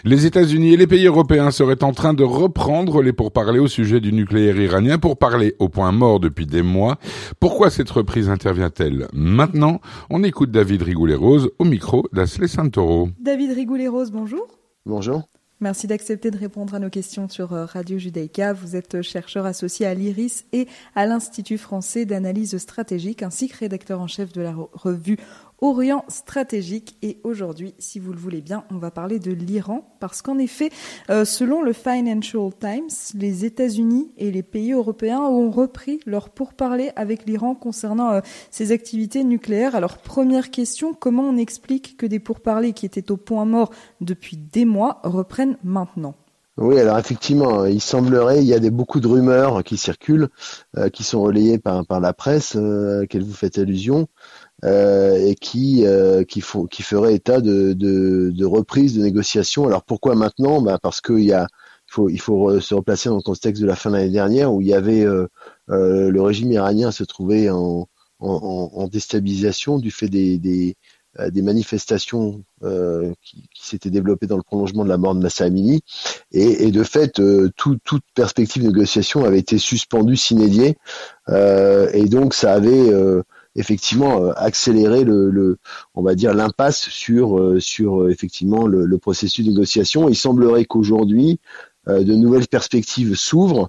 Les États-Unis et les pays européens seraient en train de reprendre les pourparlers au sujet du nucléaire iranien, pourparlers au point mort depuis des mois. Pourquoi cette reprise intervient-elle maintenant? On écoute David Rigoulet-Rose au micro d'Asley Santoro. David Rigoulet-Rose, bonjour. Bonjour. Merci d'accepter de répondre à nos questions sur Radio Judaïka. Vous êtes chercheur associé à l'IRIS et à l'Institut français d'analyse stratégique, ainsi que rédacteur en chef de la revue Orient Stratégique. Et aujourd'hui, si vous le voulez bien, on va parler de l'Iran, parce qu'en effet, selon le Financial Times, les États-Unis et les pays européens ont repris leur pourparlers avec l'Iran concernant ses activités nucléaires. Alors, première question, comment on explique que des pourparlers qui étaient au point mort depuis des mois reprennent maintenant? Oui, alors effectivement, il semblerait, il y a beaucoup de rumeurs qui circulent, qui sont relayées par la presse, à laquelle vous faites allusion, et qui ferait état de reprise de négociations. Alors pourquoi maintenant? Parce qu'il faut se replacer dans le contexte de la fin de l'année dernière où il y avait le régime iranien se trouvait en déstabilisation du fait des manifestations qui s'étaient développées dans le prolongement de la mort de Mahsa Amini, et de fait toute perspective de négociation avait été suspendue sine die, et donc ça avait effectivement accéléré on va dire l'impasse sur effectivement le processus de négociation. Il semblerait qu'aujourd'hui de nouvelles perspectives s'ouvrent.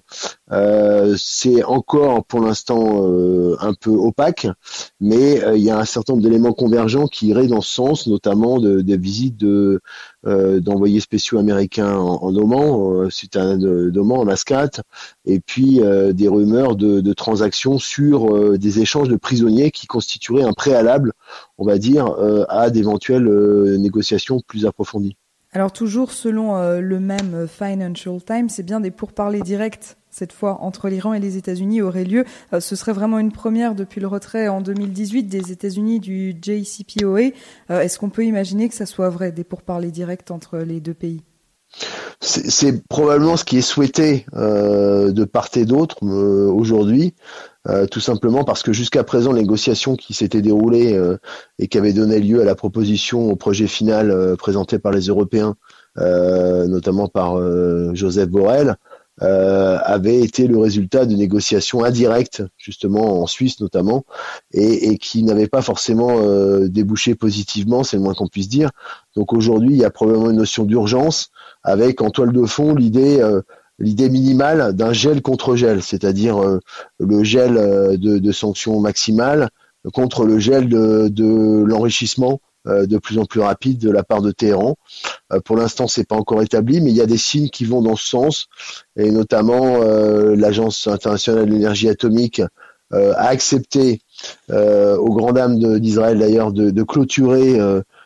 C'est encore pour l'instant un peu opaque, mais il y a un certain nombre d'éléments convergents qui iraient dans ce sens, notamment des visites d'envoyés spéciaux américains en Oman, suite à d'Oman en Mascate, et puis des rumeurs de transactions sur des échanges de prisonniers qui constitueraient un préalable, on va dire, à d'éventuelles négociations plus approfondies. Alors toujours selon le même Financial Times, c'est bien des pourparlers directs cette fois entre l'Iran et les États-Unis auraient lieu. Ce serait vraiment une première depuis le retrait en 2018 des États-Unis du JCPOA. Est-ce qu'on peut imaginer que ça soit vrai, des pourparlers directs entre les deux pays? C'est probablement ce qui est souhaité de part et d'autre aujourd'hui, tout simplement parce que jusqu'à présent, les négociations qui s'étaient déroulées et qui avaient donné lieu à la proposition au projet final présenté par les Européens, notamment par Joseph Borrell, avait été le résultat de négociations indirectes, justement en Suisse notamment, et qui n'avaient pas forcément débouché positivement, c'est le moins qu'on puisse dire. Donc aujourd'hui, il y a probablement une notion d'urgence, avec en toile de fond l'idée minimale d'un gel contre gel, c'est-à-dire le gel de sanctions maximales contre le gel de l'enrichissement de plus en plus rapide de la part de Téhéran. Pour l'instant, c'est pas encore établi, mais il y a des signes qui vont dans ce sens, et notamment l'Agence internationale de l'énergie atomique a accepté, aux grandes dames d'Israël d'ailleurs, de clôturer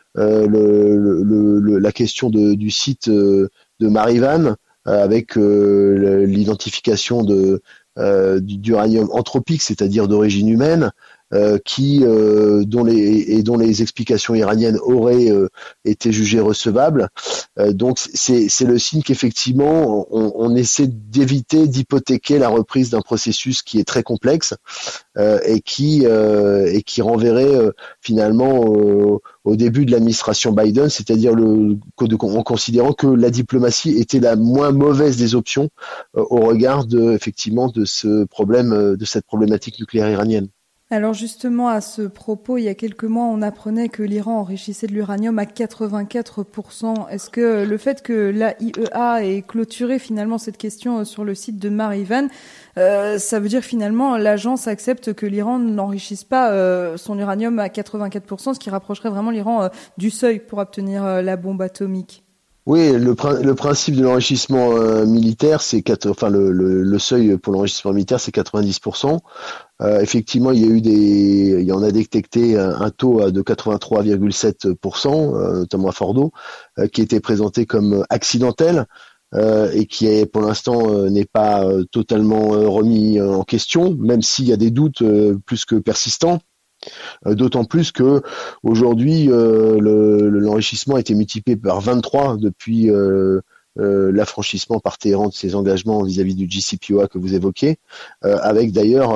la question du site de Marivan, avec l'identification d'uranium anthropique, c'est-à-dire d'origine humaine, dont les explications iraniennes auraient été jugées recevables. Donc c'est le signe qu'effectivement on essaie d'éviter d'hypothéquer la reprise d'un processus qui est très complexe, et qui renverrait finalement au début de l'administration Biden, c'est-à-dire en considérant que la diplomatie était la moins mauvaise des options au regard effectivement de ce problème, de cette problématique nucléaire iranienne. Alors justement, à ce propos, il y a quelques mois, on apprenait que l'Iran enrichissait de l'uranium à 84%. Est-ce que le fait que l'AIEA ait clôturé finalement cette question sur le site de Marivan, ça veut dire finalement l'agence accepte que l'Iran n'enrichisse pas son uranium à 84%, ce qui rapprocherait vraiment l'Iran du seuil pour obtenir la bombe atomique? Oui, le principe de l'enrichissement militaire, le seuil pour l'enrichissement militaire, c'est 90%. Effectivement, on a détecté un taux de 83,7%, notamment à Fordo, qui était présenté comme accidentel, et qui pour l'instant n'est pas totalement remis en question, même s'il y a des doutes plus que persistants. D'autant plus que aujourd'hui l'enrichissement a été multiplié par 23 depuis l'affranchissement par Téhéran de ses engagements vis-à-vis du JCPOA que vous évoquez, avec d'ailleurs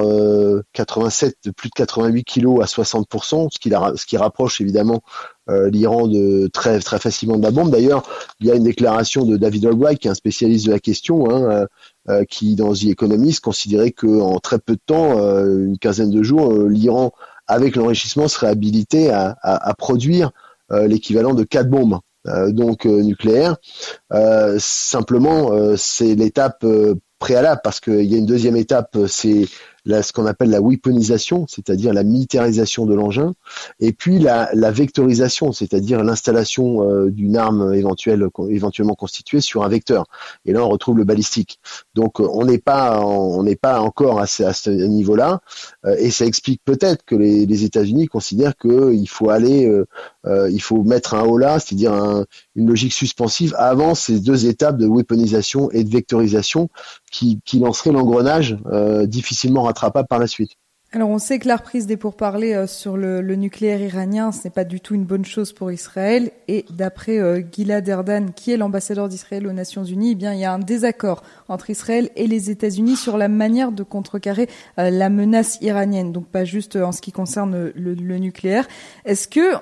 plus de 88 kilos à 60%, ce qui rapproche évidemment l'Iran de très très facilement de la bombe. D'ailleurs, il y a une déclaration de David Albright, qui est un spécialiste de la question, qui dans The Economist considérait que en très peu de temps, une quinzaine de jours, l'Iran, avec l'enrichissement, serait habilité à produire l'équivalent de 4 bombes. Nucléaires. Simplement, c'est l'étape préalable, parce qu'il y a une deuxième étape, c'est ce qu'on appelle la weaponisation, c'est-à-dire la militarisation de l'engin, et puis la vectorisation, c'est-à-dire l'installation d'une arme éventuellement constituée sur un vecteur. Et là, on retrouve le balistique. Donc, on n'est pas encore à ce niveau-là, et ça explique peut-être que les États-Unis considèrent qu'il faut il faut mettre un holà, c'est-à-dire une logique suspensive avant ces deux étapes de weaponisation et de vectorisation qui lanceraient l'engrenage difficilement rattrapable par la suite. Alors on sait que la reprise des pourparlers sur le nucléaire iranien, ce n'est pas du tout une bonne chose pour Israël. Et d'après Gilad Erdan, qui est l'ambassadeur d'Israël aux Nations Unies, eh bien il y a un désaccord entre Israël et les États-Unis sur la manière de contrecarrer la menace iranienne. Donc pas juste en ce qui concerne le nucléaire. Est-ce que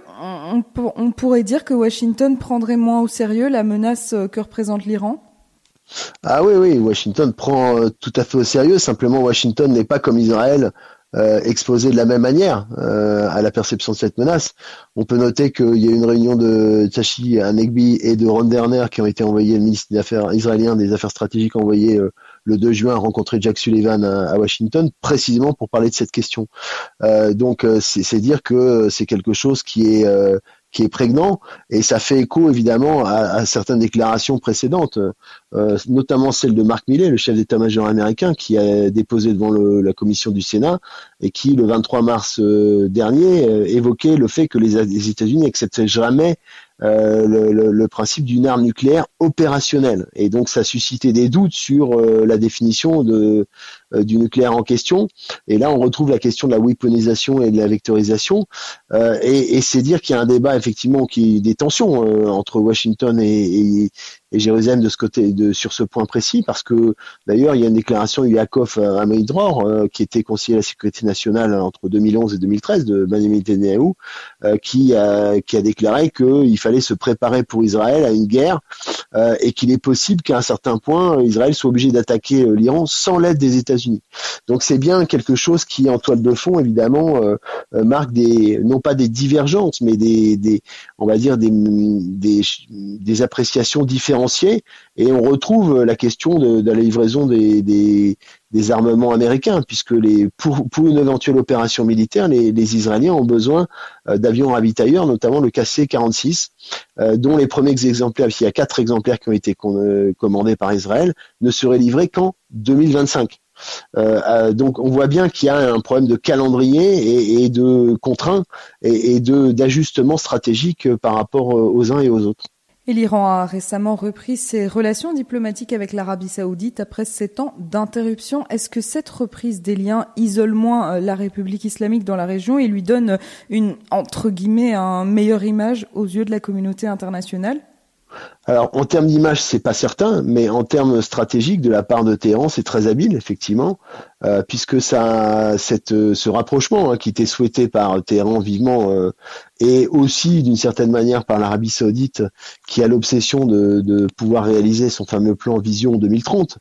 on pourrait dire que Washington prendrait moins au sérieux la menace que représente l'Iran ? Ah oui, Washington prend tout à fait au sérieux. Simplement, Washington n'est pas comme Israël exposé de la même manière à la perception de cette menace. On peut noter qu'il y a eu une réunion de Tsachi Hanegbi et de Ron Derner qui ont été envoyés, le ministre des Affaires israélien des Affaires stratégiques, envoyé le 2 juin rencontrer Jack Sullivan à Washington, précisément pour parler de cette question. Donc, c'est dire que c'est quelque chose qui est prégnant, et ça fait écho évidemment à certaines déclarations précédentes, notamment celle de Mark Milley, le chef d'état-major américain, qui a déposé devant la commission du Sénat et qui, le 23 mars dernier, évoquait le fait que les États-Unis n'accepteraient jamais le principe d'une arme nucléaire opérationnelle. Et donc ça suscitait des doutes sur la définition du nucléaire en question. Et là, on retrouve la question de la weaponisation et de la vectorisation. Et c'est dire qu'il y a un débat effectivement des tensions entre Washington et Jérusalem sur ce point précis, parce que d'ailleurs il y a une déclaration de Yaakov Amidror, qui était conseiller à la sécurité nationale entre 2011 et 2013 de Benjamin Netanyahu, qui a déclaré qu'il fallait se préparer pour Israël à une guerre, et qu'il est possible qu'à un certain point Israël soit obligé d'attaquer l'Iran sans l'aide des États-Unis. Donc c'est bien quelque chose qui, en toile de fond, évidemment, marque non pas des divergences, mais on va dire des appréciations différenciées. Et on retrouve la question de la livraison des armements américains, puisque pour une éventuelle opération militaire, les Israéliens ont besoin d'avions ravitailleurs, notamment le KC-46, dont les premiers exemplaires, il y a 4 exemplaires qui ont été commandés par Israël, ne seraient livrés qu'en 2025. Donc on voit bien qu'il y a un problème de calendrier et de contraintes et d'ajustement stratégique par rapport aux uns et aux autres. Et l'Iran a récemment repris ses relations diplomatiques avec l'Arabie Saoudite après 7 ans d'interruption. Est-ce que cette reprise des liens isole moins la République islamique dans la région et lui donne entre guillemets, une meilleure image aux yeux de la communauté internationale ? Alors, en termes d'image, c'est pas certain, mais en termes stratégiques, de la part de Téhéran, c'est très habile, effectivement, puisque ce rapprochement qui était souhaité par Téhéran vivement, et aussi d'une certaine manière par l'Arabie Saoudite, qui a l'obsession de pouvoir réaliser son fameux plan Vision 2030,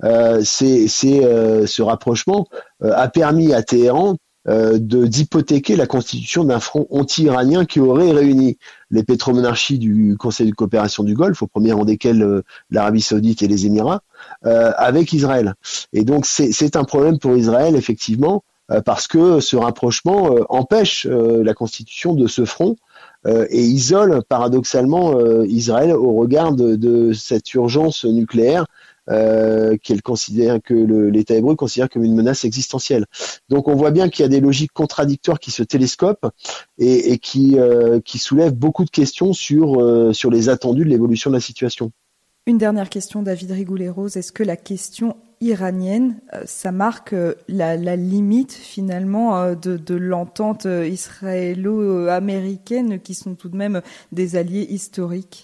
ce rapprochement a permis à Téhéran d'hypothéquer la constitution d'un front anti-iranien qui aurait réuni les pétromonarchies du Conseil de coopération du Golfe, au premier rang desquels l'Arabie Saoudite et les Émirats, avec Israël. Et donc c'est un problème pour Israël, effectivement, parce que ce rapprochement empêche la constitution de ce front et isole paradoxalement Israël au regard de cette urgence nucléaire que l'État hébreu considère comme une menace existentielle. Donc on voit bien qu'il y a des logiques contradictoires qui se télescopent et qui soulèvent beaucoup de questions sur les attendus de l'évolution de la situation. Une dernière question, David Rigoulet-Rose. Est-ce que la question iranienne, ça marque la limite finalement de l'entente israélo-américaine qui sont tout de même des alliés historiques ?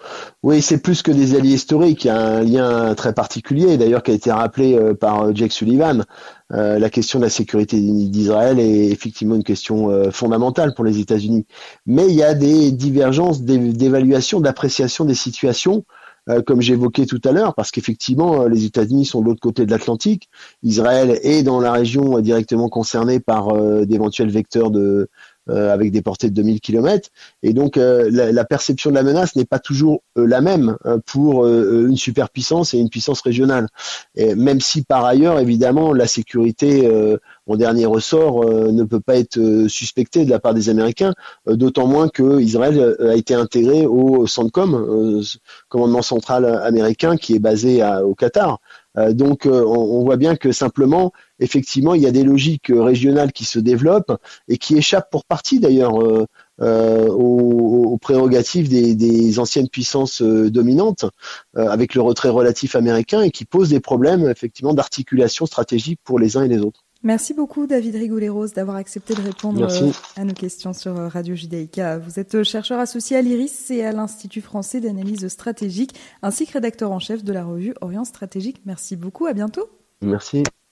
Oui, c'est plus que des alliés historiques. Il y a un lien très particulier, d'ailleurs, qui a été rappelé par Jake Sullivan. La question de la sécurité d'Israël est effectivement une question fondamentale pour les États-Unis. Mais il y a des divergences d'évaluation, d'appréciation des situations, comme j'évoquais tout à l'heure, parce qu'effectivement, les États-Unis sont de l'autre côté de l'Atlantique. Israël est dans la région directement concernée par d'éventuels vecteurs avec des portées de 2000 km. Et donc, la perception de la menace n'est pas toujours la même pour une superpuissance et une puissance régionale. Et même si, par ailleurs, évidemment, la sécurité, en dernier ressort, ne peut pas être suspectée de la part des Américains, d'autant moins que Israël a été intégré au CENTCOM, commandement central américain, qui est basé au Qatar. Donc, on voit bien que simplement, effectivement, il y a des logiques régionales qui se développent et qui échappent pour partie d'ailleurs aux prérogatives des anciennes puissances dominantes, avec le retrait relatif américain, et qui posent des problèmes effectivement d'articulation stratégique pour les uns et les autres. Merci beaucoup David Rigoulet-Rose d'avoir accepté de répondre à nos questions sur Radio Judaïka. Vous êtes chercheur associé à l'IRIS et à l'Institut français d'analyse stratégique, ainsi que rédacteur en chef de la revue Orient Stratégique. Merci beaucoup, à bientôt. Merci.